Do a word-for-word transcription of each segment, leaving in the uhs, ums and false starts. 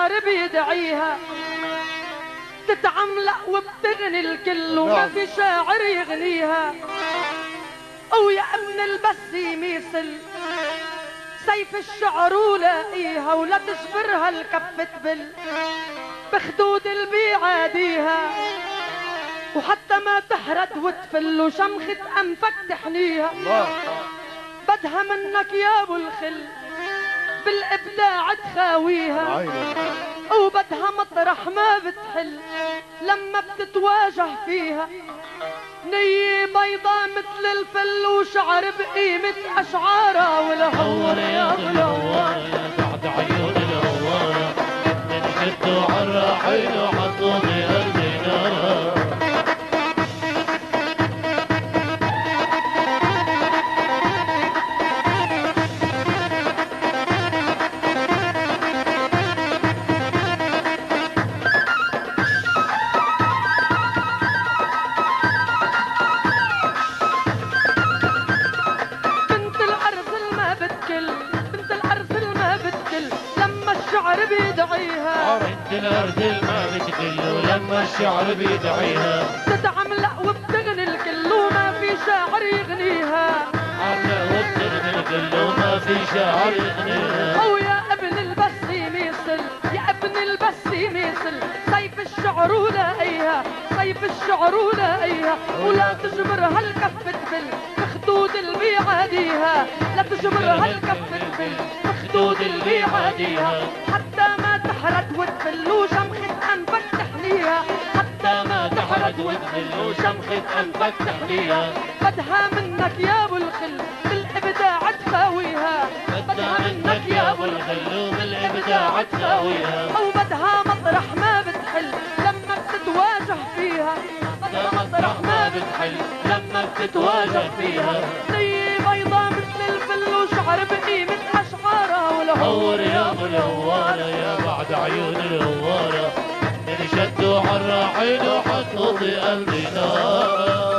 الشعر بيدعيها تتعملق وبتغني الكل وما في شاعر يغنيها. او يا ابن البسيم يسل سيف الشعر ولاقيها ولا تجبرها الكف تبل بخدود البيعاديها وحتى ما تحرد وتفل وشمخة انفك تحنيها. بدها منك يا ابو الخل بالابداع تخاويها وبدها مطرح ما بتحل لما بتتواجه فيها. نية بيضاء مثل الفل وشعر بقيمة أشعارها والهور يا بالهوار بعد عيون الهوارة نشدوا عالراحين وحطوا بقلبي نارها. بيدعيها بنت الأرض ما بتقل ولما الشعر بيدعيها تتعملق وبتغني الكل وما في شاعر يغنيها. عملق وبتغني الكل وما في شاعر يغنيها. أو يا ابن البسيم يسل يا ابن البسيم يسل سيف الشعر ولاقيها سيف الشعر ولاقيها ولا تجبرها الكف تبل بخدود البيعاديها لا تجبرها الكف تبل بخدود البيعاديها حتى ما تحرد وتفل وشمخة أنفك تحنيها حتى ما تحرد وتفل وشمخة أنفك تحنيها. بدها منك يا ابو الخل بالابداع تخاويها بدها منك يا ابو الخل وبالابداع تخاويها. او بدها مطرح ما بتحل لما بتتواجه فيها بدها مطرح ما بتحل لما بتتواجه فيها. نية بيضاء مثل الفل وشعر بقيمة أشعارها والهور يا ابو الهوارة يا بعد عيون الهوارة نشدوا عالراحين وحطوا بقلبي نار.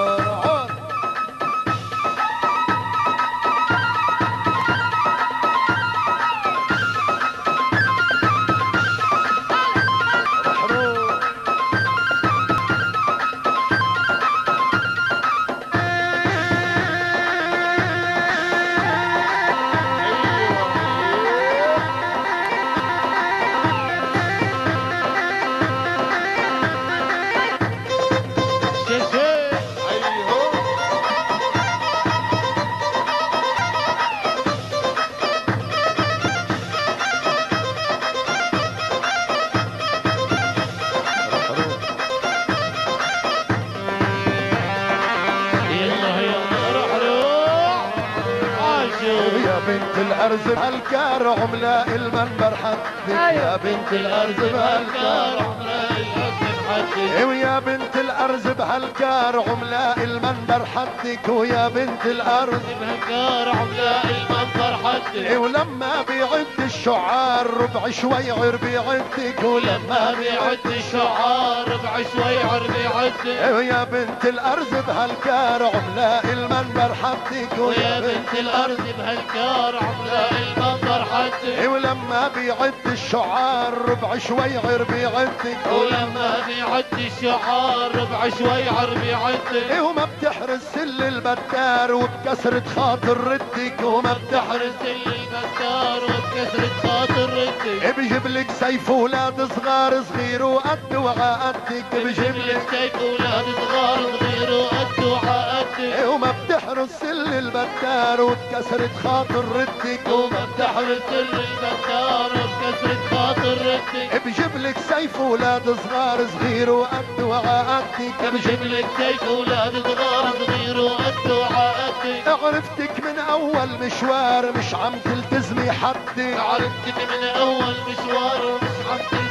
بنت الأرز بهالكار عملاء المنبر حدك يا بنت الأرز بهالكار عملاء المنبر حدك ويا بنت الأرز بهالكار عملاء المنبر حدك ويا بنت الأرز بهالكار عملاء المنبر حدك ولما بيعد الشعار ربع شويعر بيعدك ولما بيعد الشعار ربع شويعر بيعدك ويا بنت الأرز بهالكار عملاء المنبر حدك ويا بنت الأرز بهالكار عملاء المنبر حدك ولما بيعد الشعار ربع شويعر بيعدك ولما بيعد الشعار ربع شويعر بيعدك وما بتحرس سل البتار وبكسرة خاطر ردك وما بتحرس سل البتار وبكسرة خاطر ردك بجيب لك سيف ولاد صغار صغير وقد وعقدك بجيب لك سيف ولاد صغار صغير وقد وعقدك وما بتحرس سل البتار وبكسرة خاطر ردك وما بتحرس سل البتار وبكسرة خاطر ردك بجيب لك سيف ولاد صغار صغير وقد وعقدك بجيب لك سيف ولاد صغار صغير وقد وعقدك عرفتك من اول مشوار مش عم تلتزمي حدك عرفتك من اول مشوار ومش عم تلتزمي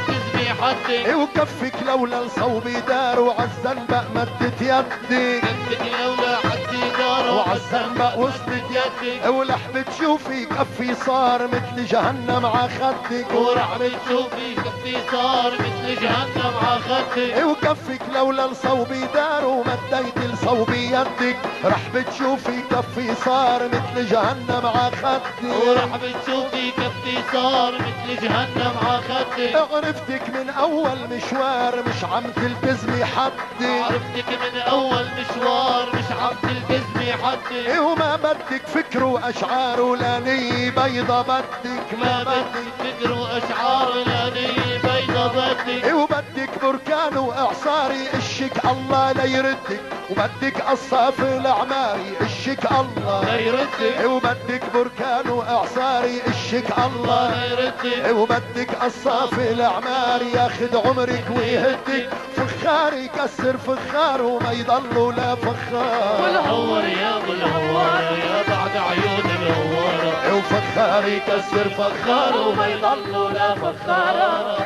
مني حدك وكفك لولا الصوبي دار وعالزنبق مدت يدك كفك لولا حدي دار وعالزنبق وصلت يدك ولحظة تشوفي كفي صار مثل جهنم ع خدك ورح بتشوفي كفي صار مثل جهنم ع خدك وكفك لولا الصوبي دار ومديت الصوبي يدك رح بتشوفي كفي صار مثل جهنم ع خدك ورح بتشوفي كفي صار مثل جهنم ع خدك عرفتك من اول مشوار مش عم تلتزمي حدك عرفتك من اول مشوار مش عم تلتزمي حدك وما بدك فكر واشعار ولا نية بيضة بدك ما بدك فكر واشعار لا نية بيضة بدك وبدك بركان واعصاري اشك الله ليردك وبدك قصاف العماري اشك الله ليردك وبدك بركان واعصاري اشك الله ليردك وبدك قصاف العماري ياخد عمرك ويهدك فخار يكسر فخار وما يضل لا فخار والهور يا ابو الهوار يا بعد عيون الهوار وفخار يكسر فخار وما يضل لا فخار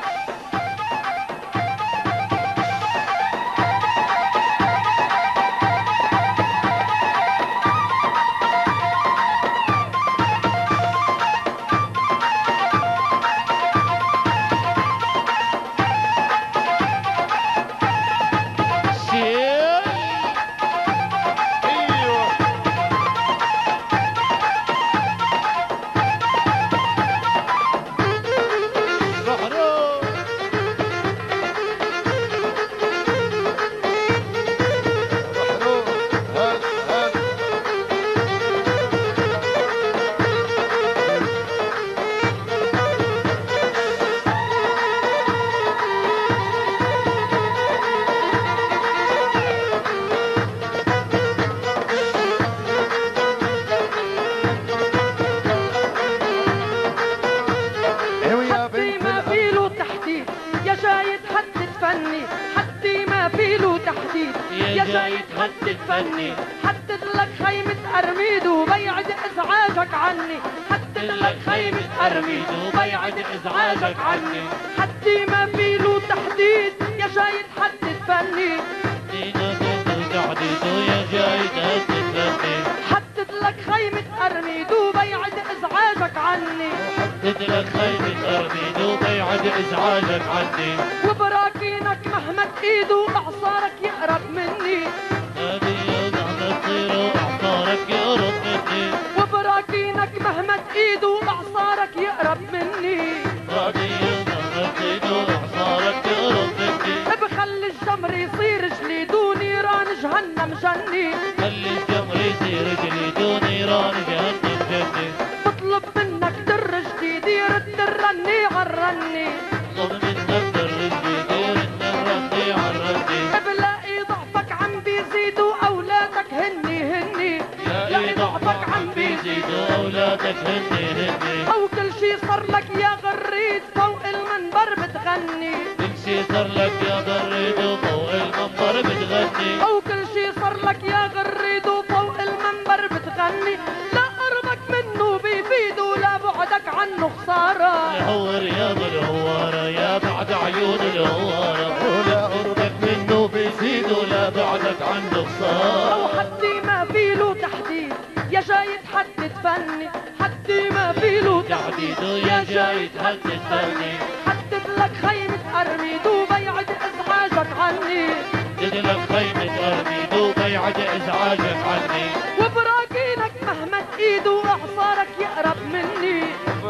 يا جاي تهدد فني حدد لك خيمة أرميد وبيعد إزعاجك عني حدد لك خيمة أرميد وبيعد إزعاجك عني حدي ما فيلو تحديد يا جاي تحدد فني دينا دوتو تحديدو يا جاي تهدد فني حدد لك خيمة أرميد وبيعد إزعاجك عني حدد لك خيمة أرميد وبيعد إزعاجك عني وبراكينك مهما تقيد وإعصارك يقرب مني هذه يوضعنا تصير وإعصارك يقرب مني وبراكينك مهما تقيد وإعصارك يقرب مني هذه يوضعنا تصير وإعصارك يقرب مني بخلي الجمر يصير جليد ونيران جهنم جني خلي الجمر يصير جليد ونيران جهنم جني بطلب منك در جديد يرد الرني عالرني طلب منك در جديد يرد الرني عالرني بلاقي ضعفك عم بيزيد واولادك هني هني لاقي ضعفك عم بيزيد واولادك هني هني او كل شي صار لك يا غريد فوق المنبر بتغني كل شي صار لك يا غريد وفوق المنبر بتغني او كل شي صار لك يا غريد وفوق المنبر بتغني لا قربك منه بيفيد ولا بعدك عنه خساره الهور يا ابو الهواره يا بعد عيون الهواره ولا قربك منه بيزيد ولا بعدك عنه خساره او حدي ما فيلو تحديد يا جاي تحدد فني حدي ما فيلو تحديد يا جاي تهدد فني حدد لك خيمة أرميد وبيعد إزعاجك عني حدد لك خيمة أرميد وبيعد إزعاجك عني وبراكينك مهما تقيد وإعصارك يقرب مني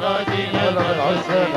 هلا بالعسل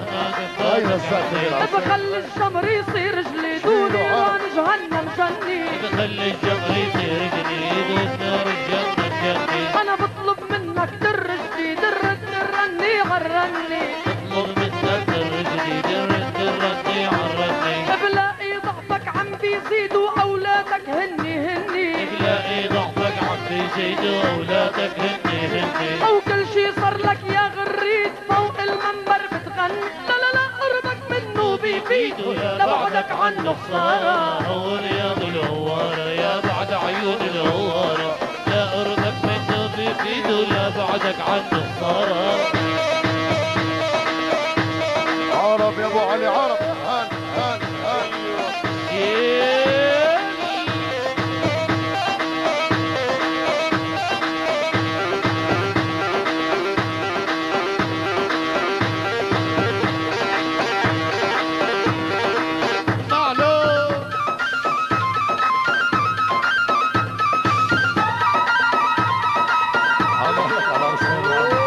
هلا الساعة بخلي الجمر يصير جليد ونيران جهنم جني بخلي الجمر يصير جديد ونار الجنة جني أنا بطلب منك در جديد الرد الرني عالرني بطلب منك در جديد الرد الرني عالرني بلاقي ضعفك عم بيزيد وأولادك هني هني بلاقي ضعفك عم بيزيد وأولادك هني هني أو كل شي صار لك يا غريد فوق المنبر بتغني لا لا لا قربك منه بيفيد لا بعدك عنه خسارة هور يا ابو الهوارة يا بعد عيون الهوارة لا قربك منه بيفيد ولا بعدك عنه خسارة عرب يا ابو علي عرب حضرتك على رسول الله.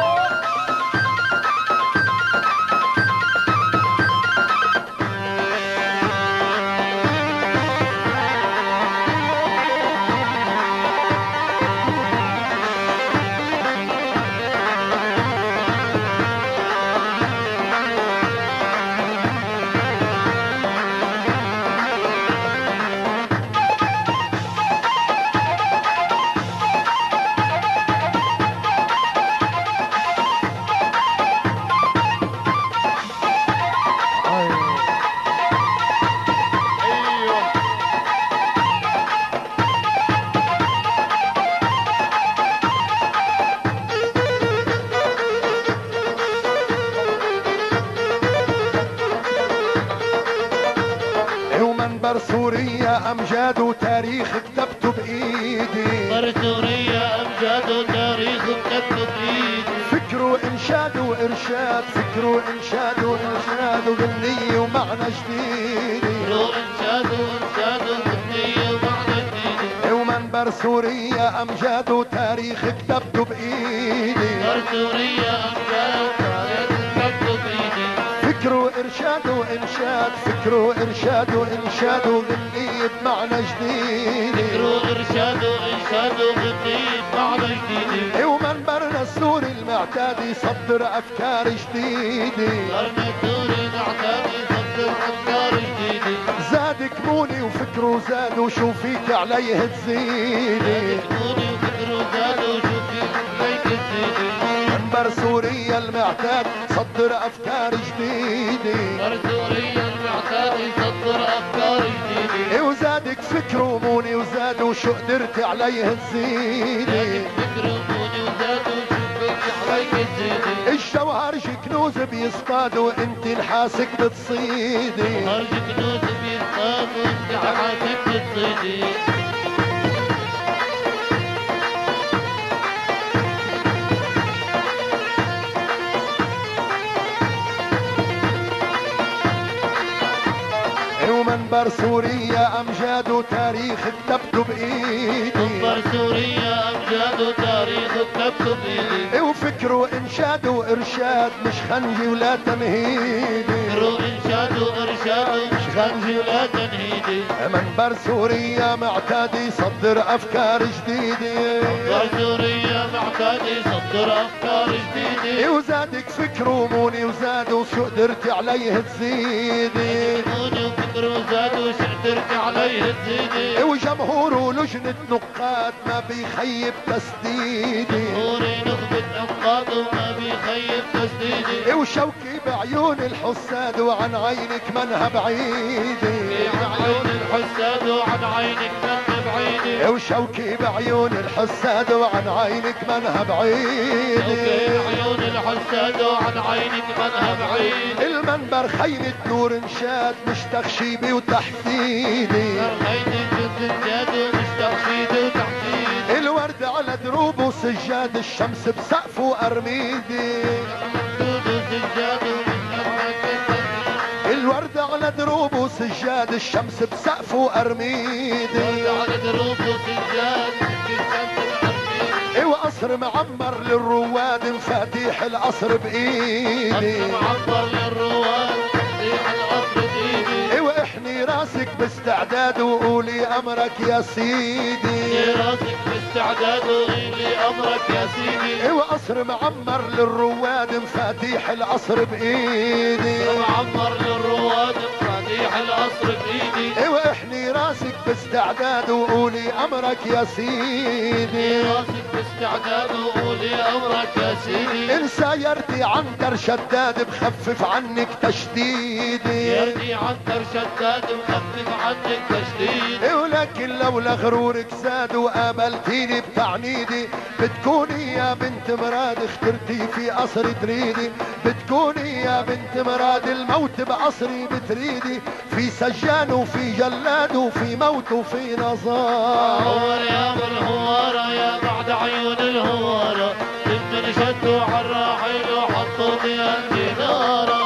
سوريا امجاد وتاريخ كتبته بايدي. صار سوريا امجاد وتاريخ كتبته بايدي. فكر وانشاد وارشاد، فكر وانشاد وارشاد وغنية ومعنى جديد. فكر وانشاد وارشاد وغنية ومعنى جديد. ومنبر سوريا امجاد وتاريخ كتبته بايدي. صار سوريا امجاد وتاريخ كتبته بايدي. فكر وإرشاد وإنشاد، فكر وإرشاد وإنشاد وغنية بمعنى جديد. فكر وإرشاد وإنشاد وغنية بمعنى جديد. ومنبرنا السوري المعتاد يصدر أفكار جديدة. منبرنا السوري المعتاد يصدر أفكار جديدة. زاد كموني وفكره زاد وشو فيك عليه تزيدي. زاد كموني وفكره زاد وشو فيك عليه تزيدي. منبر سوريا المعتاد صدر افكار جديده. منبر سوريا المعتاد يصدر افكار جديده. وزادك فكر وموني وزاد وشو قدرت عليه تزيدي. زادك فكر وموني وزاد وشو فيك عليه تزيدي. الجوهر كنوز بيصطاد وانت نحاسك بتصيدي. الجوهر كنوز بيصطاد وانت نحاسك بتصيدي. ومنبر سوريا امجاد وتاريخ كتبته بايدي. منبر سوريا امجاد وتاريخ كتبته بايدي. وفكر وانشاد وارشاد مش خنجي ولا تمهيدي. فكر وانشاد وارشاد مش خنجي ولا تمهيدي. منبر سوريا معتاد يصدر افكار جديده. منبر سوريا معتاد يصدر افكار جديده. وزادك فكر وموني وزاد وشو قدرت عليه تزيدي. فكر وزاد وشو قدرت عليه تزيدي. وجمهور ولجنة نقاد ما بيخيب تسديدي. جمهوري نخبة نقاد وما بيخيب تسديدي. وشوكي بعيون الحساد وعن عينك منها بعيدي. عن عيون الحساد وعن عينك منها بعيدي. وشوكي بعيون الحساد وعن عينك منها بعيدي. شوكي بعيون الحساد وعن عينك منها بعيدي. المنبر خيمة نور انشاد مش تخشيبي وتحديدي. الورد على دروبه سجاد الشمس بسقفه وأرميدي. الورد على دروبه سجاد الشمس بسقفه وأرميدي. وقصر معمر للرواد مفاتيح القصر بإيدي. معمر للرواد مفاتيح القصر بإيدي. واحني راسك باستعداد وقولي امرك يا سيدي. راسك باستعداد وقولي امرك يا سيدي. وقصر معمر للرواد مفاتيح القصر بايدي. معمر للرواد مفاتيح القصر بايدي. واحني راسك باستعداد وقولي امرك يا سيدي. راسك باستعداد وقولي امرك يا سيدي. ان سايرتي عنتر شداد بخفف عنك تشديدي. يرتي عنتر شداد مخفف عنك تشديد. ولكن لولا غرورك زاد وقابلتيني بتعنيدي. بتكوني يا بنت مراد اخترتي في قصر تريدي. بتكوني يا بنت مراد الموت بقصري بتريدي. في سجان وفي جلاد وفي موت وفي نظار. هوار يا ابو الهوارة يا بعد عيون الهوارة. من شدوا عالراحل وحطوا فيها الجدارة.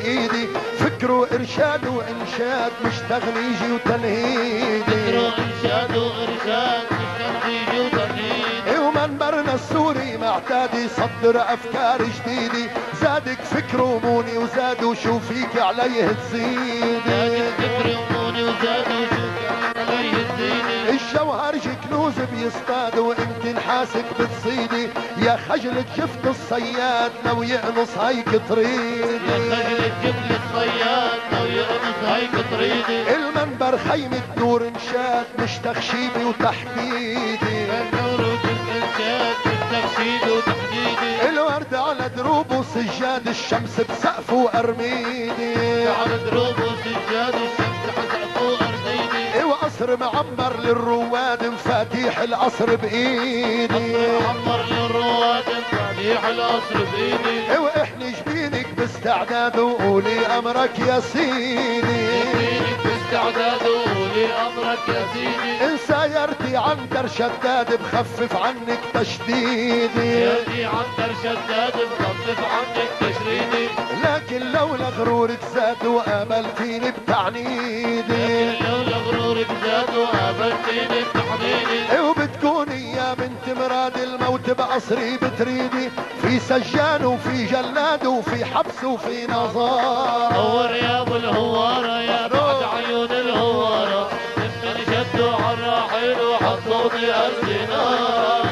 بايدي، فكر وارشاد وانشاد مش تغنيجي وتنهيدي، فكر وارشاد وارشاد مش تغنيجي وتنهيدي، ومنبرنا السوري معتاد يصدر افكار جديده، زادك فكر وموني وزاد وشو فيك عليه تزيدي، زادك فكر وموني وزاد وشو فيك عليه تزيدي، الجوهر كنوز بيصطاد وانت نحاسك بتصيدي، يا خجلك شفت الصياد لو يقنص هيك تريدي، يا خجلك شفت الصياد لو يقنص هيك تريدي، المنبر خيمة نور انشاد مش تخشيبي وتحديدي، النور والانشاد مش تخشيبي وتحديدي، الورد على دروب وسجاد الشمس بسقف وارميدي، على دروب وسجاد الشمس بسقف وارميدي، وقصر معمر للرواد مفاتيح القصر بايدي، معمر للرواد مفاتيح القصر بايدي، واحني جبينك باستعداد وقولي امرك يا سيدي، جبينك باستعداد وقولي امرك يا سيدي، ان سايرتي عنتر شداد بخفف عنك تشديدي، ياتي عنتر شداد بخفف عنك تشريدي، لكن لولا غرورك زاد وقابلتيني بتعنيدي، لكن لولا غرورك زاد وقابلتيني بتعنيدي، وبتكوني يا بنت مراد الموت بقصري بتريدي، في سجان وفي جلاد وفي حبس وفي نظار، نور يا ابو الهواره يا بعد عيون الهواره، من شدوا على الراحل وحطوني قلبي نار،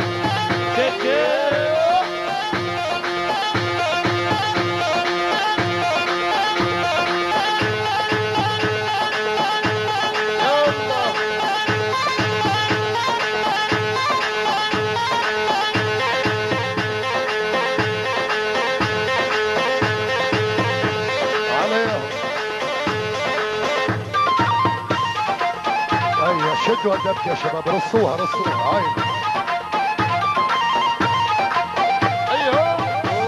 شدوا الدبكة يا شباب، رصوها رصوها هاي. ايوه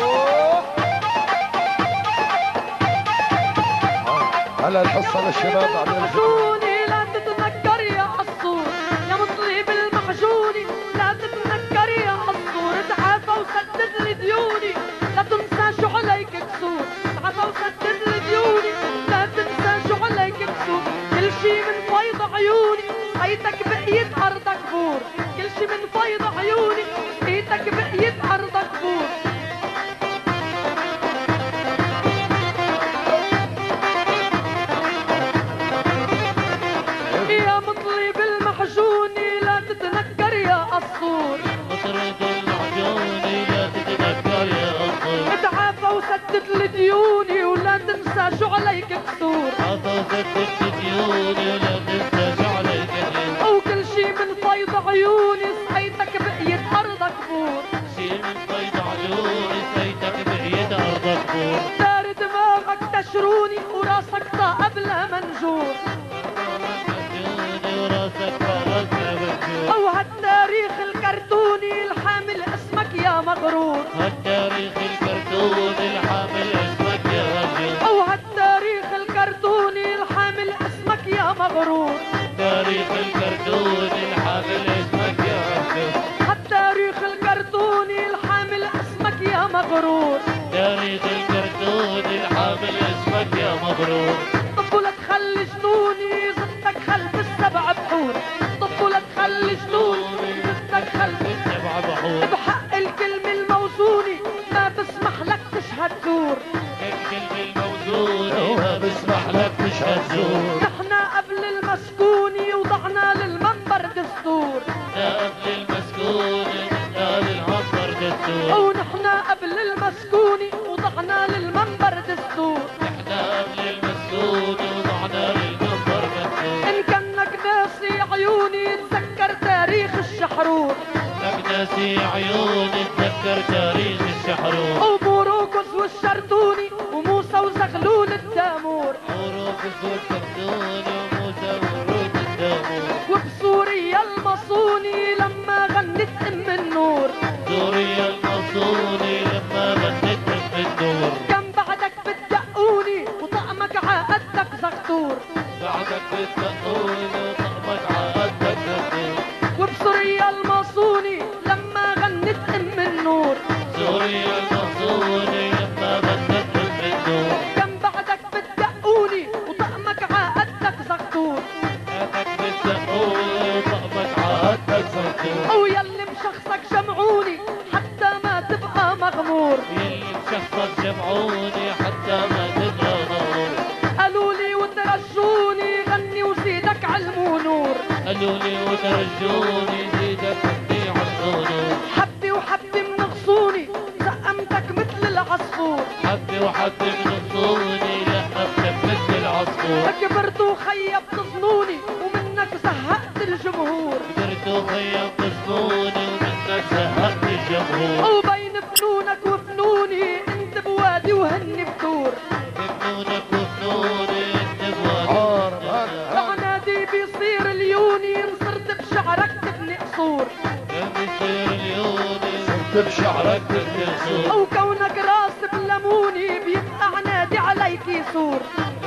هلا الحصة للشباب بعدين محجوني لا تتنكر يا قصور، يا مطلب المحجوني لا تتنكر يا قصور، تعافى وسدد لي ديوني لا تنسى شو عليك كسور، تعافى وسدد لي ديوني لا تنسى شو عليك كسور، كل شي من فيض عيوني صيتك بقيت أرضك بور، كل شي من فيض عيوني صيتك بقيت أرضك بور، يا مطلب المحجوني لا تتنكر يا قصور، مطرب المحجوني لا تتنكر يا قصور، اتعافى وسدد لي ديوني ولا تنسى شو عليك كسور، تعافى وسدد ديوني ولا تنسى شو عليك كسور، وكل شي من فيض عيوني صيتك بقيت أرضك بور، شي من فيض عيوني صيتك بقيت أرضك بور، دار دماغك تشروني وراسك طا قبل منجور، أو هالتاريخ الكرتوني الحامل اسمك يا مغرور، هالتاريخ الكرتوني الحامل اسمك يا مغرور، أو هالتاريخ الكرتوني الحامل اسمك يا مغرور، تاريخ الكرتوني الحامل اسمك يا مغرور، هالتاريخ الكرتوني الحامل اسمك يا مغرور، تاريخ الكرتوني الحامل اسمك يا مغرور، طب لا تخلي جنوني زدتك خلف السبع بحور، طب لا تخلي جنوني زدتك خلف السبع بحور، بحق الكلمة الموزونة ما بسمح لك تشهد زور، الكلمة الموزونة ما بسمح لك تشهد زور، نحنا قبل المسكونة وضعنا للمنبر دستور، نحنا قبل المسكونة وضعنا للمنبر دستور، ونحنا قبل المسكونة وضعنا للمنبر دستور، نحنا قبل المسكونة وضعنا للمنبر دستور، إن كانك ناسي عيوني تذكر تاريخ الشحرور، لك ناسي عيوني تذكر تاريخ الشحرور، وبوروكس والشرتوني وموسى وزغلول الدامور، بوروكس والشرتوني وموسى وزغلول الدامور، وبسوريا المصوني لما غنت ام النور، سوريا المصوني لما غنت ام النور، كان بعدك بتدقوني وطقمك عقدك زغطور، بعدك بتدقوني وطقمك عقدك زغطور، وبسوريا المصوني لما غنت ام النور، سوريا المصوني لما غنت ام النور، كان قالوا لي وترجوني زيدك حبي عالخدود. حبي وحبي منغصوني زقمتك مثل العصفور. حبي وحبي منغصوني لقفتك مثل العصفور. كبرت وخيبت ظنوني ومنك زهقت الجمهور. كبرت وخيبت ظنوني ومنك زهقت الجمهور. وبين فنونك وفنوني انت بوادي وهني بتور. فنونك وفنوني انت بوادي. عنادي بيصير اليوني صرت بشعرك تبني قصور. بيصير اليوني صرت بشعرك تبني قصور. او كونك راس بلموني بيبقى عنادي عليك يسور.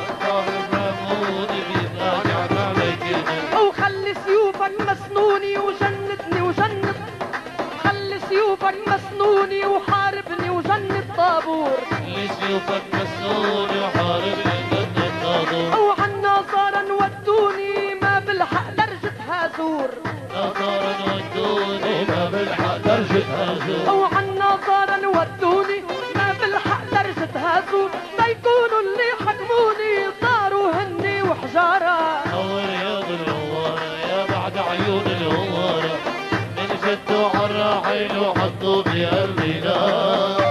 او خلي سيوفك مسنوني وجندني وجند. خلي سيوفك مسنوني وحاربني وجند طابور. خلي سيوفك مسنوني وحاربني وجند طابور. او عالناصارى ودوني ما بالحق درجة هازور. ناصارى ودوني ما بالحق درجة هازور. او عالناصارى ودوني ما بالحق درجة هازور. ليكونوا اللي حكموني صاروا هني وحجارة. او رياض الهوارة يا بعد عيون الهوارة من شدوا عالراحل وحطوا بقلبي نار.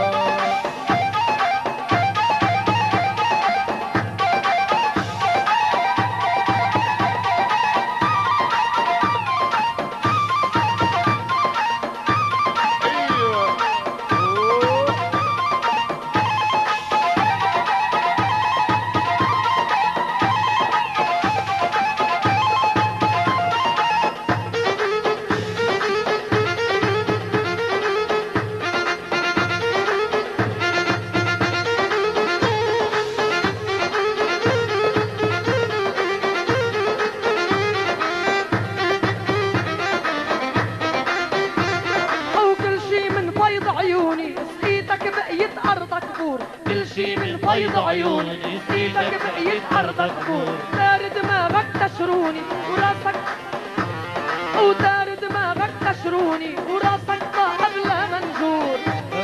فيض عيوني سيدك بقيت أرضك فور. دار دماغك تشروني وراسك ودار دماغك تشروني وراسك قبل منجور.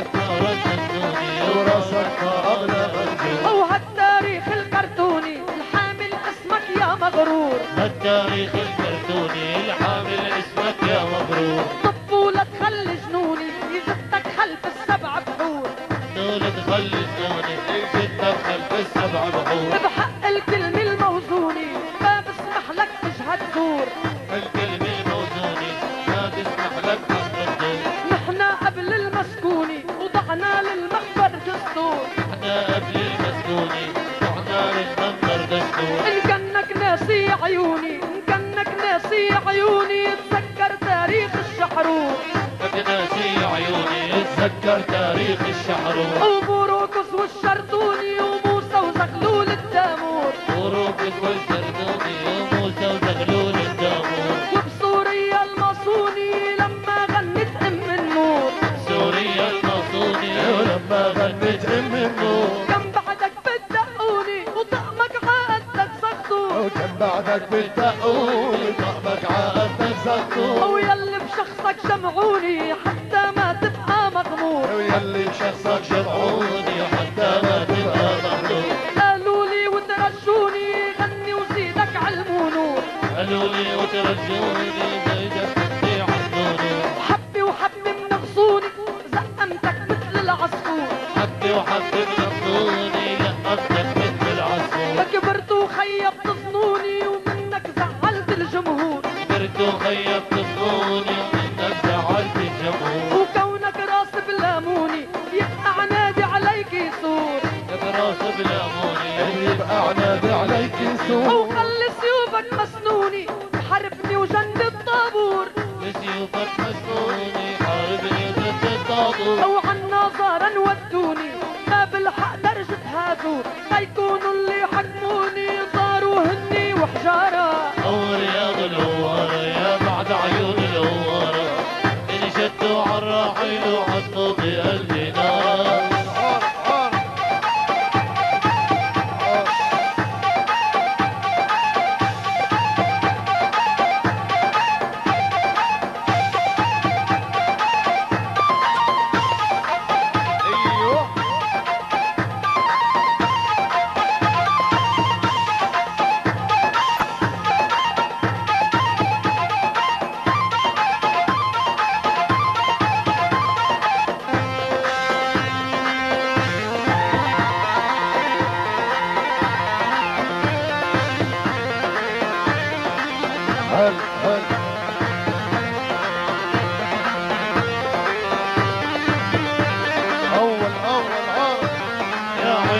وراسك قبل منجور. أو هالتاريخ الكرتوني الحامل اسمك يا مغرور. هالتاريخ الكرتوني الحامل اسمك يا مغرور. طفولة تخلي جنوني يزتك خلف السبع بحور. طفولة تخلي جنوني يزتك خلف السبع بحور. بحق الكلمة الموزوني ما بسمح لك تشهد زور. الكلمة الموزوني ما بسمح لك تشهد زور. نحنا قبل المسكوني وضعنا للمخبر دستور. نحنا قبل المسكوني وضعنا للمخبر دستور. إن كنك ناسي عيوني إن كنك ناسي عيوني تذكر تاريخ الشحرور. إنك ناسي عيوني تذكر تاريخ الشحرور. وبوروكس والشردوني وموسى وزغلول الدامور. بوروكس والشردوني وموسى وزغلول الدامور. وبسوريا المصوني لما غنت أم النور. سوريا المصوني ولما غنت أم النور. كم بعدك بتدقوني وطقمك عقدك زغطور. وكم بعدك بتدقوني طقمك عقدك زغطور. ويلي بشخصك جمعوني حتى ما تبقى مغمور. ويلي بشخصك جمعوني حتى ما تبقى مغمور. قالوا لي وترجوني غني وزيدك علم ونور. قالوا لي وترجوني زيدك حبي عالنور. حبي وحبي منغصوني زقمتك مثل العصفور. حبي وحبي منغصوني لقفتك مثل العصفور. كبرت وخيبت ظنوني ومنك زعلت الجمهور. كبرت وخيبت ظنوني ومنك زعلت الجمهور. وكونك راس بلاموني يبقى عنادي عليك يسور. راس بلاموني يبقى عنادي عليك يسور. او خلي سيوفك مسنوني حاربني وجند الطابور. بسيوفك مسنوني حاربني وجند الطابور. او عالناظارة ودوني ما بالحق درجة هازور. ليكونوا اللي حكموني صاروا هني وحجارة. او رياض الهوارة يا بعد عيون الهوارة ان شدوا عالراحل وحطوا بقلبي نار.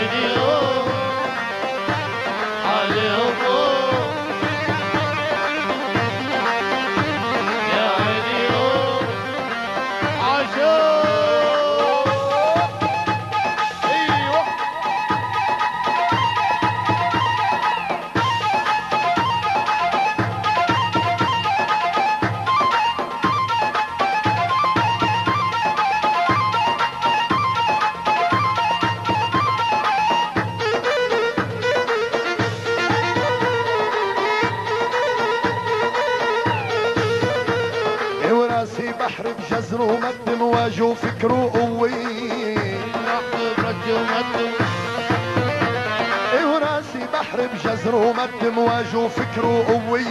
عيني أوه عليهم أوه يا عيني أوه عاشور ايوه وراسي بحر بجزر ومد مواجه وفكره قوي وراسي بحر بجزر ومد مواجه وفكره قوي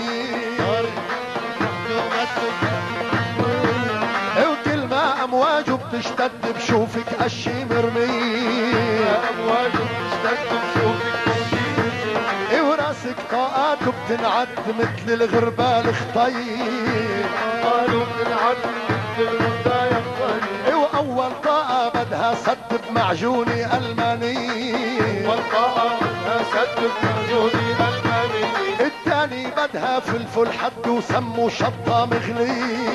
وكل ما امواجه بتشتد بشوفك قشي مرمي امواجه بتشتد بشوفك قشي مرمي وراسك طاقاته بتنعد مثل الغربال خطير طاقاته بتنعد مثل الغربال خطير واول طاقه بدها سد بمعجوني الماني اول طاقه بدها سد بمعجوني الماني الثاني بدها فلفل حد وسمو شطه مغلي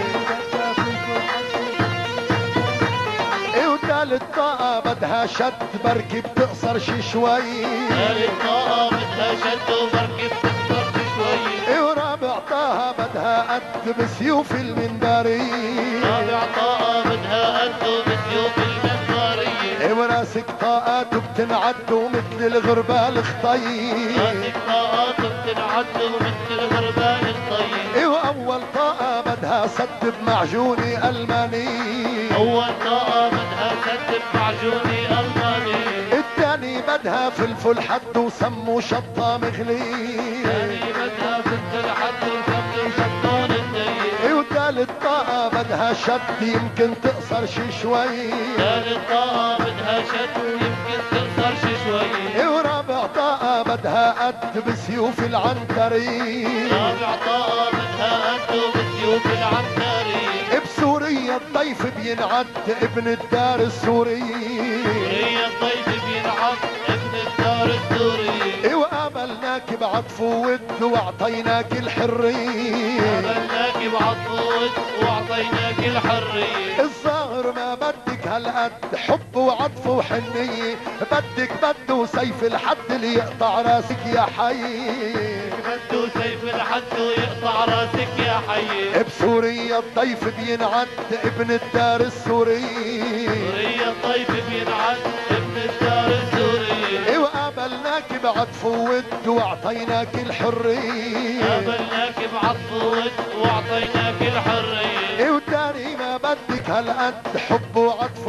وثالث طاقة بدها شد بركي بتقصر شي شوي ثالث طاقة بدها شد وبركي بتقصر شي شوي ورابع طاقة بدها قد بسيوف المنبري رابع طاقة بدها قد بسيوف المنبري وراسك طاقاته بتنعد ومثل الغربال خطي راسك طاقاته بتنعد ومثل الغربال خطي واول طاقة بدها سد بمعجوني الماني اول طاقة بدها سد بمعجوني الماني الثاني بدها فلفل حد وسمو شطة مغلي الثاني بدها فلفل حد وسمو شطة مغلي وثالث طاقة بدها شد يمكن تقصر شي شوي ثالث طاقة بدها شد يمكن تقصر شي شوي ورابع طاقة بدها قد بسيوف العنتري رابع طاقة بدها قد بسيوف العنتري بسوريا الضيف بينعد ابن الدار السوري سوريا الضيف بينعد ابن الدار السوري وقابلناك بعطف ود واعطيناك الحرية قابلناك بعطف ود واعطيناك الحرية الظاهر ما بدك هالقد حب وعطف وحنية بدك بده سيف الحد اللي يقطع راسك يا حي بده سيف الحد ويقطع راسك يا حي بسوريا الضيف بينعد ابن الدار السوري سوريا الضيف بينعد ابن الدار السوري وقابلناك بعطف ود واعطيناك الحرية قابلناك بعطف ود واعطيناك الحرية وداري ما بدك هالقد حب وعطف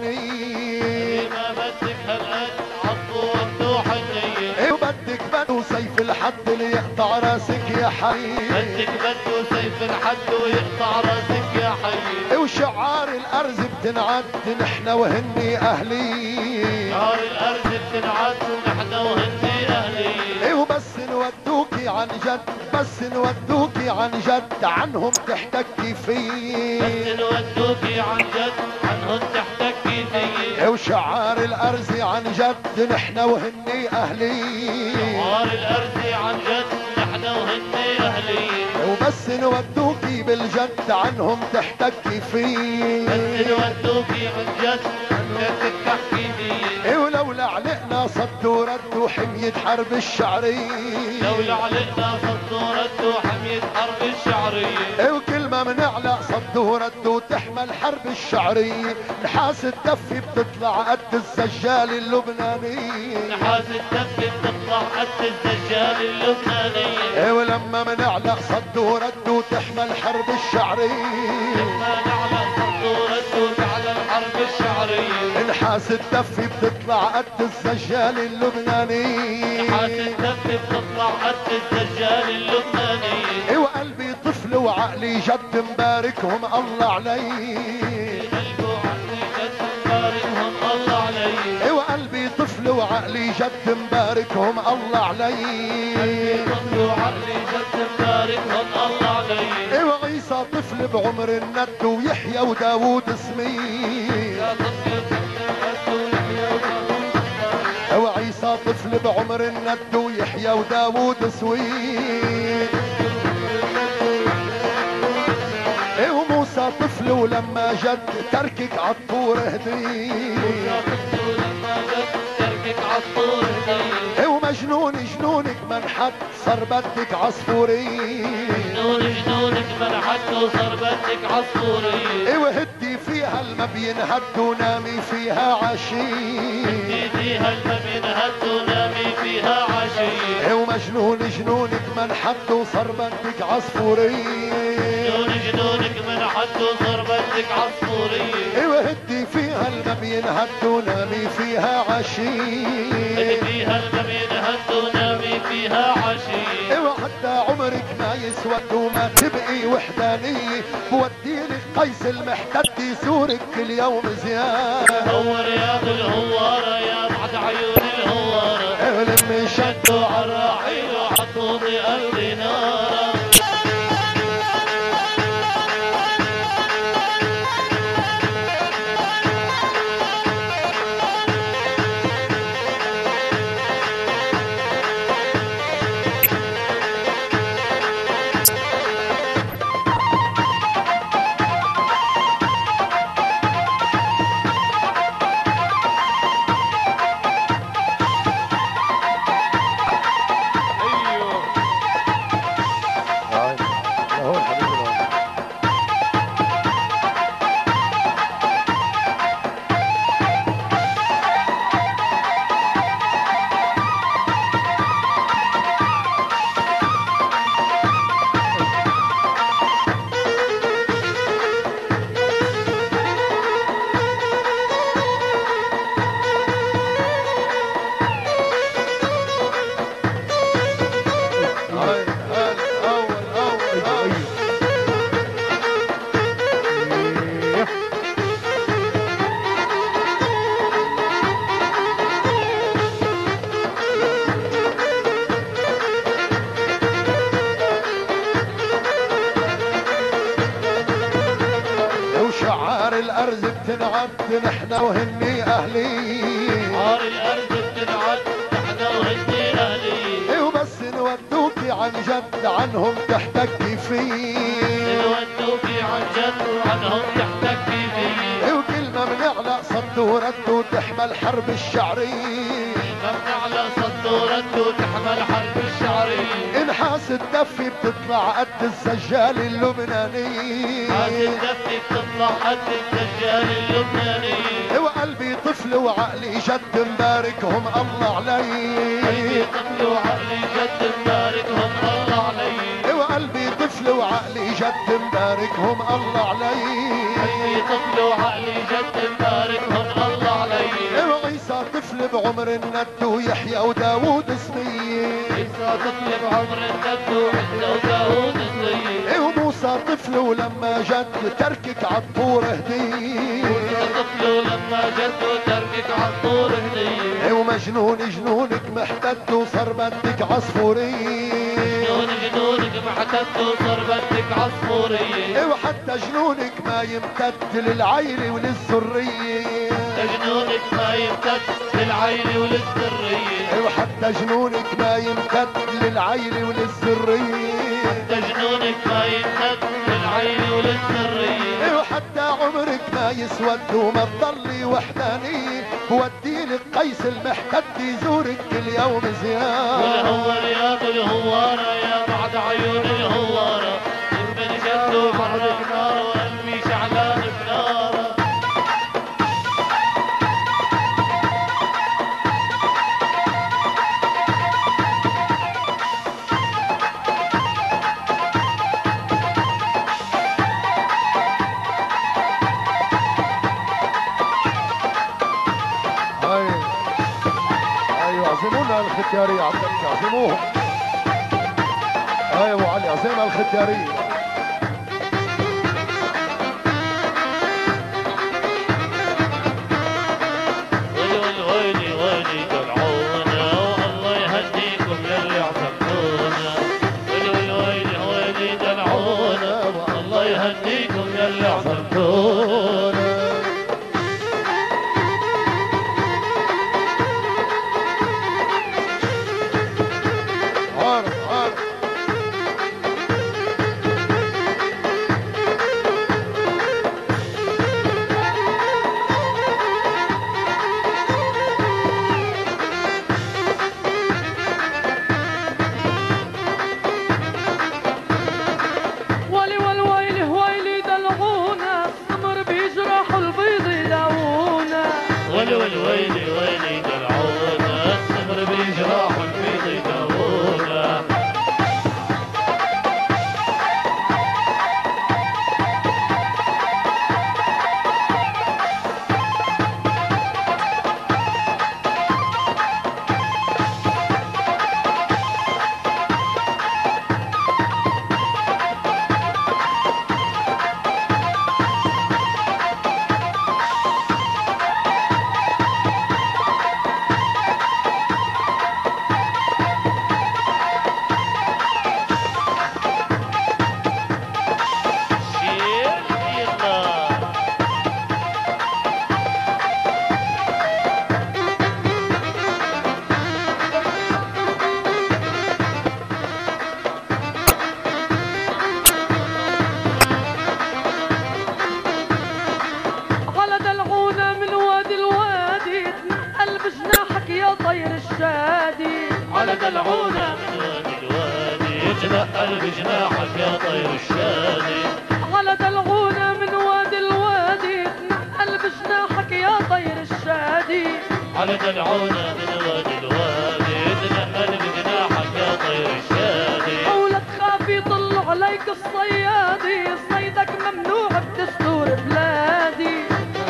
وحنية ما بدك هالقد عطف ود وحنية وبدك بدو سيف الحد اللي يقطع راسك يا حي بدك بده سيف الحد ويقطع راسك يا حي وشعار الارز بتنعد نحن وهني اهلي شعار الارز بتنعد ونحن وهني اهلي وبس نودوكي عن جد بس نودوكي عن جد عنهم تحتكي فيه بس نودوكي عن جد عنهم تحتكي فيه وشعار الارز عن جد نحن وهني اهلي شعار الارز عن جد نحن وهني اهلي وبس نودوكي بالجد عنهم تحتكي فيه بس نودوكي عن جد عنهم تحكي فيه ولولا علقنا صد ورد وحمية حرب الشعري لولا علقنا صد ورد وحمية حرب الشعرية وكل ما منعلق صد ورد وتحمل حرب الشعري نحاس الدفة بتطلع قد السجال اللبناني نحاس الدفة بتطلع قد السجال اللبناني ولما منعلق صد ورد وتحمل حرب الشعري لما نعلق صد ورد وتعلى الحرب الشعرية نحاس الدفة بتطلع قد السجال اللبناني نحاس الدفة بتطلع قد السجال اللبناني وقلبي طفل وعقلي جد مباركهم الله علي قلبي وعقلي جد مباركهم الله علي وقلبي طفل وعقلي جد مباركهم الله علي طفل وعقلي جد مباركهم الله علي وعيسى طفل بعمر الند ويحيى وداوود اسمي يا طفل وموسى طفل بعمر الند ويحيى وداوود سويد. ايه وموسى طفل ولما جد تركك عالطور هديد. ايه ومجنون جنونك منحت صار بدك عصفوري. جنون جنونك منحت وصار بدك عصفوري. ايه وهدي فيها الما بينهد ونامي فيها عشي. هدي فيها الما بينهد ونامي فيها عشي. ايه ومجنون جنونك منحت وصار بدك عصفوري. جنون جنونك منحت وصار بدك عصفوري. ايه وهدي فيها الما بينهد ونامي فيها عشي. هدي فيها الما بينهد ونامي فيها عشي. ايه وحتى عمرك ما يسود وما تبقي وحدانية بوديلك قيس المحتد يزورك كل يوم زيادة. هو رياض الهوارة يا بعد عيون الهوارة. ايه لما شدوا عالراحيل وحطوا بقلبي نارة. الارض بتنعد نحن وهني اهلي. عار الارض بتنعد نحن وهني اهلي. ايه وبس نودوكي عن جد عنهم تحتكي فيه. نودوكي عن جد عنهم تحتكي فيه. ايه وكل ما بنعلق صد ورد وتحمل حرب الشعرية. ما بنعلى صد ورد وتحمل حرب الشعرية. انحاس الدفي بتطلع قد السجال اللبناني. حاس الدفي بتطلع قد السجال اللبناني. ايه وقلبي طفل وعقلي جد مباركهم الله علي. قلبي طفل وعقلي جد مباركهم الله علي. ايه وقلبي طفل وعقلي جد مباركهم الله علي. قلبي طفل وعقلي جد مباركهم الله علي. ايه وعيسى طفل بعمر الند ويحيى وداوود سمية. عيسى طفل بعمر الند وعيسى وداوود سمية. ايه وموسى طفل ولما جد تركك عالطور هدية. موسى طفل ولما جد تركك عالطور هدية. ايه ومجنون جنونك محتد وصار بدك عصفورية. جنون جنونك محتد وصار بدك عصفورية. ايه وحتى جنونك ما يمتد للعيلة وللذرية. جنونك ما يمتد للعيلة وللذرية. ايه وحتى جنونك ما يمتد للعيلة وللذرية. حتى جنونك ما يمتد للعيلة وللذرية. ايه وحتى عمرك ما يسود وما تضلي وحدانية بوديلك قيس المحتد يزورك كل يوم زيارة. والهو رياض الهوارة يا بعد عيون الهوارة. من جد وحرك نار وقلبي شعلان بنارة. عزمونا الختيارية عبدك عزموهم. ايوه علي عزيمة الختيارية. ويلي ويلي ويلي دلعونا والله يهديكم يلي عصبتونا. ويلي ويلي ويلي دلعونا والله يهديكم يلي عصبتونا. على دلعونا من وادي الوادي يتنقل بجناحك يا طير الشادي على دلعونا من وادي الوادي يتنقل بجناحك يا طير الشادي على دلعونا من وادي الوادي يتنقل بجناحك يا طير الشادي ولا تخافي طل عليك الصيادي صيدك ممنوع بدستور بلادي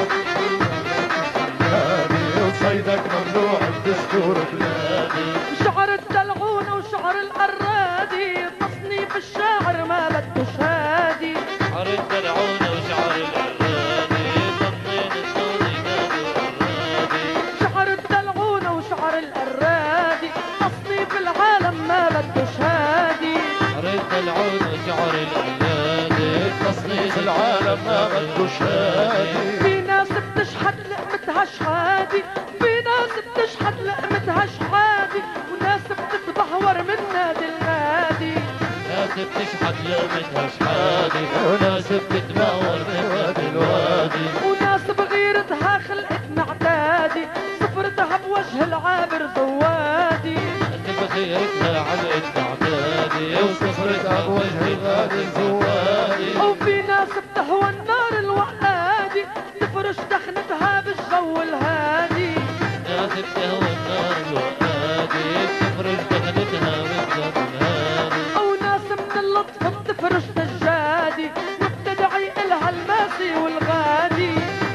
صيدك ممنوع بدستور بلادي شعر الدلعونة وشعر القرادي تصنيف الشاعر ما بده شهادي شعر الدلعونة وشعر العرادي تصنيف الصوت ينادي الرادي شعر الدلعونة وشعر القرادي تصنيف العالم ما بده شهادي شعر الدلعونة وشعر العرادي تصنيف العالم ما بده شهادي في ناس بتشحت لقمتها شحادي في ناس بتشحت لقمتها شحادي وناس بتتبهور من نادي النادي ناس بتشحت لقمتها شحادي وناس بتتباور من وادي الوادي وناس بغيرتها خلقت معتادي صفرتها بوجه العابر زوادي ناس بخيرتها علقت معتادي وصفرتها بوجه الغادي زوادي وفي ناس بتهوى النار الوقادي تفرش دخنتها بالجو الهادي ناس بتهوى النار الوقادي تفرش دخلتها بالجو الهادي او ناس من اللطف بتفرش سجادي وبتدعي الها الماسي والغادي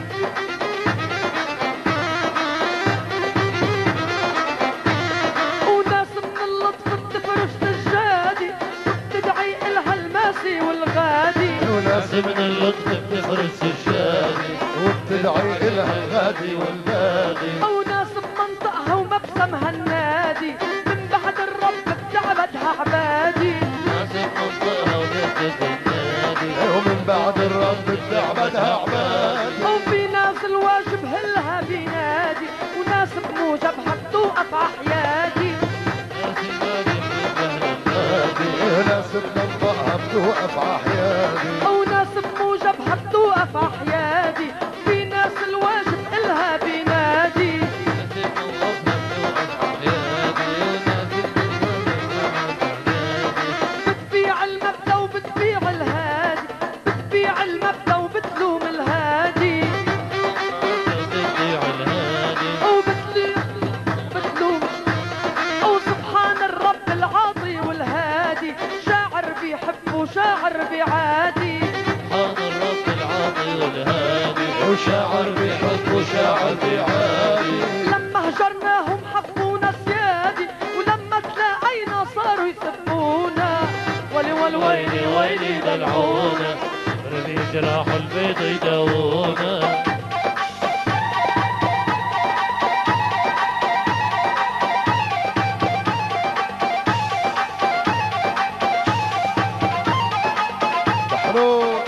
وناس من اللطف بتفرش سجادي وبتدعي الها الماسي والغادي وناس من اللطف بتفرش سجادي وبتدعي إلها الغادي والبادي او ناس بمنطقها ومبسمها النادي من بعد الرب بتعبدها عبادي ناس بمنطقها وبتفرش النادي ومن بعد الرب بتعبدها عبادي وفي ناس الواجب هلها بينادي وناس بموجبها بتوقف عحيادي ناس النادي بيبهر النادي ناس بمنطقها بتوقف عحيادي او ناس بموجبها بتوقف عحيادي في ناس الواجب إلها بينادي ناس بموقفها بتوقف عحيادي وناس بتبيع المبدأ وبتبيع الهادي بتبيع المبدأ وبتلوم الهادي بتبيع الهادي وبتلوم بتلوم وسبحان الرب العاطي والهادي شاعر بيحب وشاعر بيعادي سبحان الرب العاطي والهادي وشاعر بحب وشاعر بعادي لما هجرناهم حبونا سيادي ولما تلاقينا صاروا يسبونا ولي والويلي ويلي ويلي دلعونا رمي جراح البيض يداوونا محروق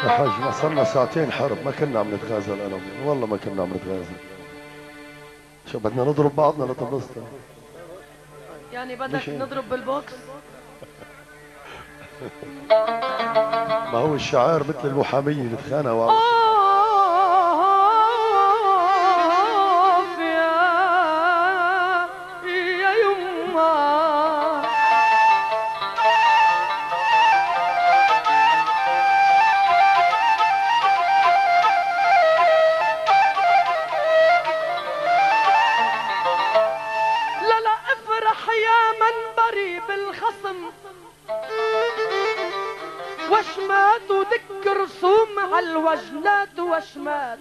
يا حاج ما صرنا ساعتين حرب ما كنا عم نتغازل انا وياه، والله ما كنا عم نتغازل. شو بدنا نضرب بعضنا لتنبسط؟ يعني بدك نضرب بالبوكس؟ ما هو الشعار مثل المحامية اللي تخانقوا على وشمات ودك رسوم على الوجنات وشمات.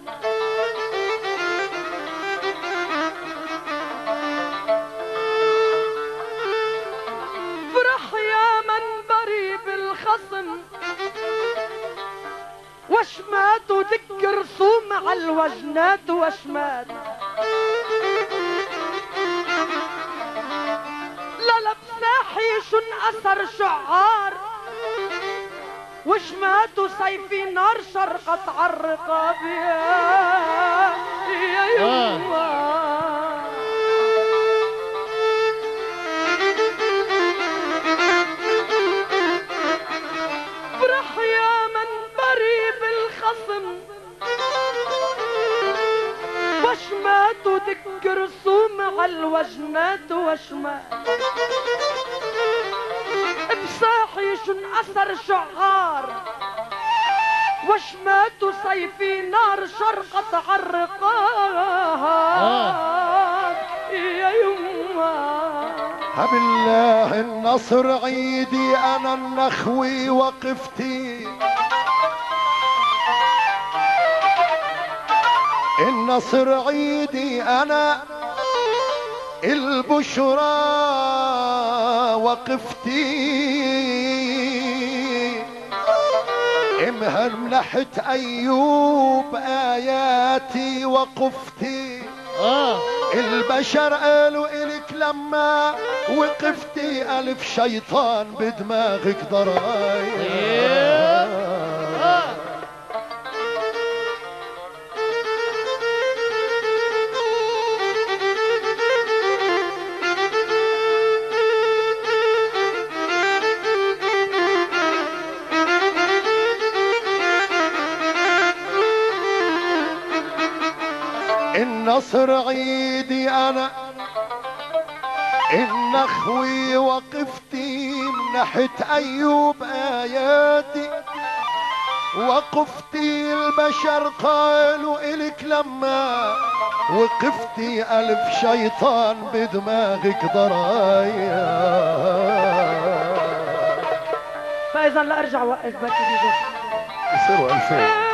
فرح يا من بري بالخصم وشمات ودك رسوم على الوجنات وشمات. لا لا بساحي شن أثر شعار وشمات سيفي نار شرقت عالرقاب يا يا يما. فرح يا من بري بالخصم وشمات ودك رسوم عالوجنات وشمات. بصاحي شن أثر شعار وشمات سيفي نار شرقت عالرقاب يا يما. بالله النصر عيدي انا النخوي وقفتي، النصر عيدي انا البشرى وقفتي. مهملحت ايوب اياتي وقفتي. آه. البشر قالوا الك لما وقفتي الف شيطان بدماغك ضرايا. آه. النصر عيدي انا النخوي وقفتي، منحت ايوب اياتي وقفتي. البشر قالوا الك لما وقفتي الف شيطان بدماغك ضرايا. فاذا لا ارجع وقف بركي بيجي يصيروا ألفين.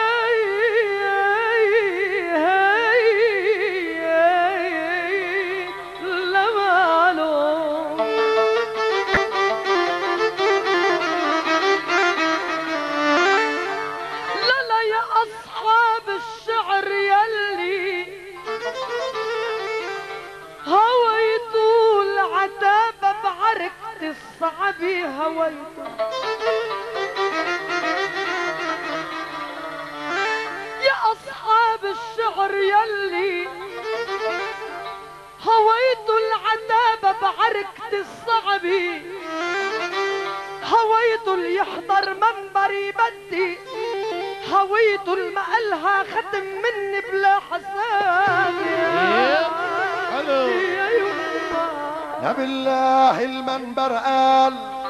الصعبي هويته يا أصحاب الشعر يلي هويتوا العتابة بعركة الصعبي. هويتوا اللي يحضر منبري بدي هويتوا المقلها ختم مني بلا حساب. يا يا بالله المنبر قال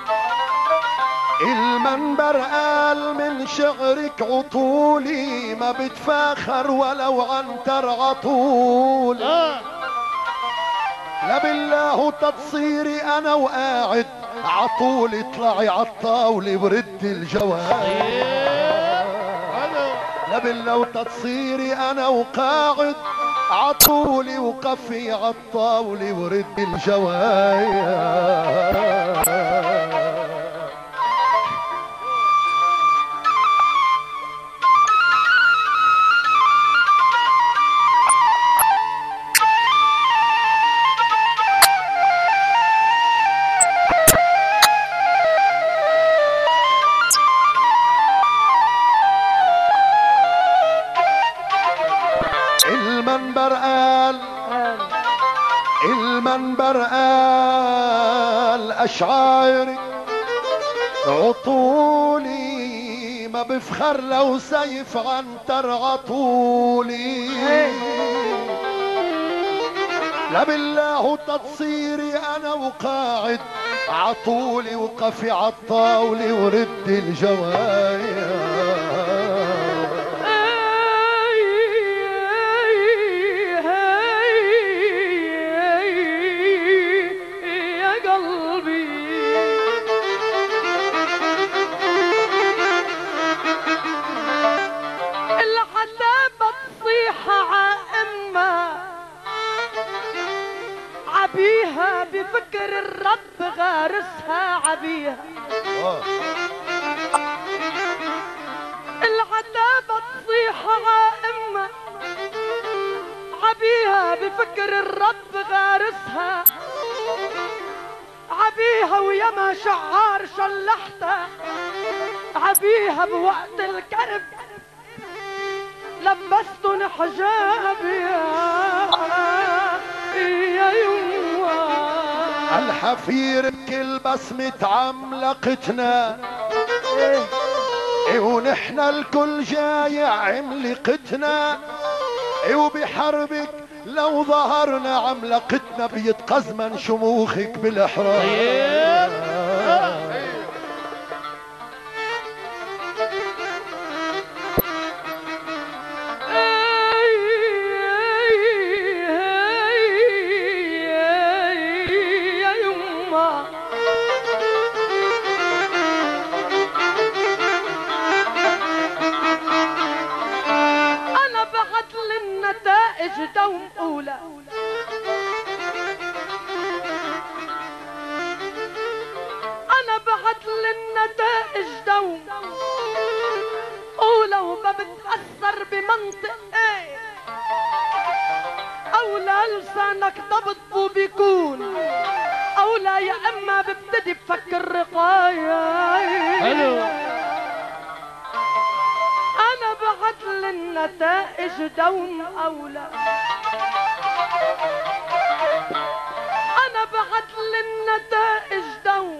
المنبر قال من شعرك عطولي ما بتفاخر ولو عنتر عطول. لا بالله تتصيري انا وقاعد عطولي اطلعي عالطاولة ورد الجواب. لا بالله تتصيري انا وقاعد عطولي وقفي عالطاولة ورد الجوايا. المنبر قال أشعاري عطولي ما بفخر لو سيف عنتر عطولي لا بالله تتصيري انا وقاعد عطولي وقفي عالطاولة ورد الجوايا عبيها بفكر الرب غارسها عبيها العتابة تصيح عائمة عبيها بفكر الرب غارسها عبيها وياما شعار شلحتها عبيها بوقت الكرب لبستن حجابي يا يما الحفير كل بسمة عملقتنا إيه ونحن الكل جايع عملقتنا إيه وبحربك لو ظهرنا عملقتنا بيتقزمن شموخك بالإحرار دوم أولى أنا بعت للنتائج دوم أولى وما بتأثر بمنطق إيه أولى لسانك ضبط وبيكون أولى يا إما ببتدي بفكر رقايا حلو أنا بعت للنتائج دوم أولى أنا بعت للنتائج دوم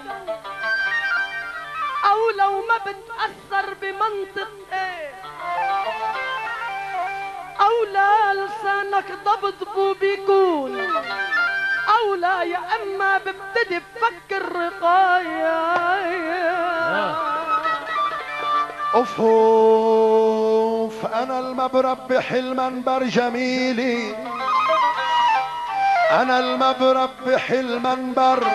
أولى وما بتأثر بمنطق إيه أولى لسانك ضبط بو بيكون أولى يا إما ببتدي بفكر رقايا اوف اوف انا المبربح المنبر جميلي انا المبربح المنبر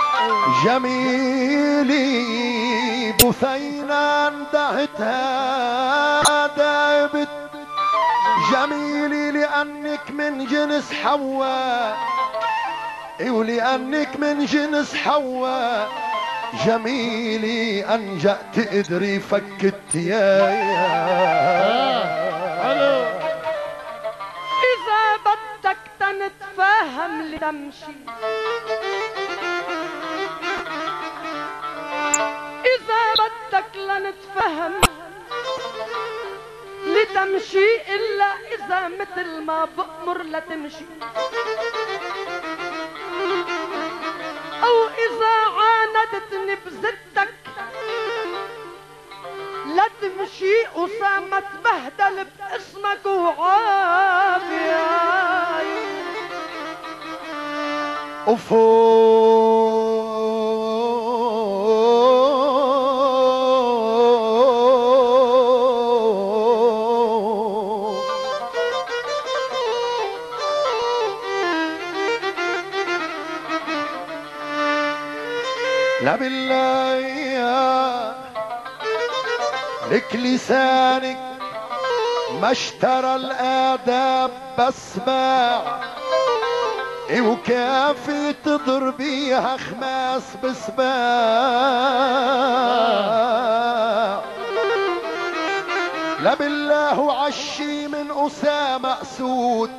جميلي بثينا اندهتها دابت جميلي لانك من جنس حواء ولانك من جنس حواء جميلي انجأ تقدري فكت يا حلو إذا بدك تنتفاهم لتمشي إذا بدك لنتفهم لتمشي إلا إذا مثل ما بأمر لتمشي أو إذا عاندتني بزتك لا تمشي أسامة تبهدل باسمك وعافية أوفو لا بالله يا لك لسانك ما اشترى الآداب بسمع وكافي تضربيها خماس بسباع لا بالله عشي من أسامة أسود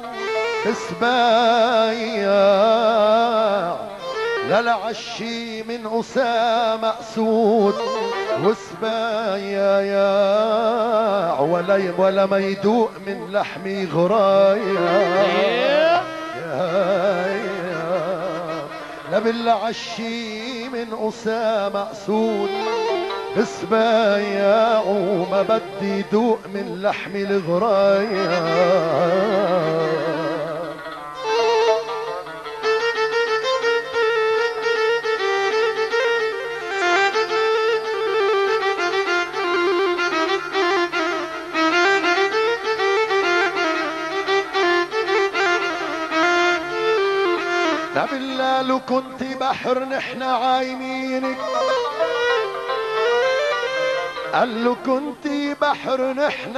بسبايع لا العشي من أسامة أسود وسبايا يا ولا ولا ما يدوق من لحمي غرايا يا يا لا بالله عشي من أسامة أسود بسبايع وما بدي دوق من لحم الغرايا. لا بالله لو كنت بحر نحن عايمينك، قال له كنت بحر نحن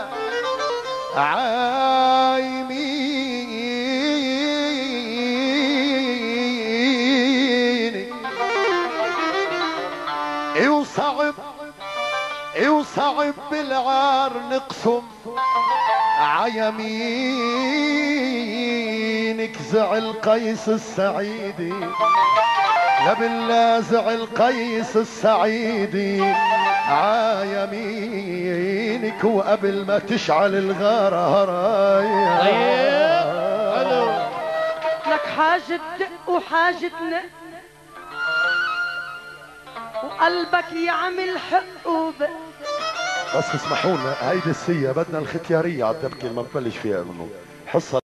عايمينك. اي وصعب اي وصعب بالعار نقسم عيمينك. زعل قيس السعيدي، لا بالله زعل قيس السعيدي عيمينك، وقبل ما تشعل الغارة هرايا. لك حاجة دق وحاجة نق وقلبك يعمل حق وبق. بس اسمحوا لنا هيدي السية بدنا الختيارية على الدبكة ما ببلش فيها منه حصة.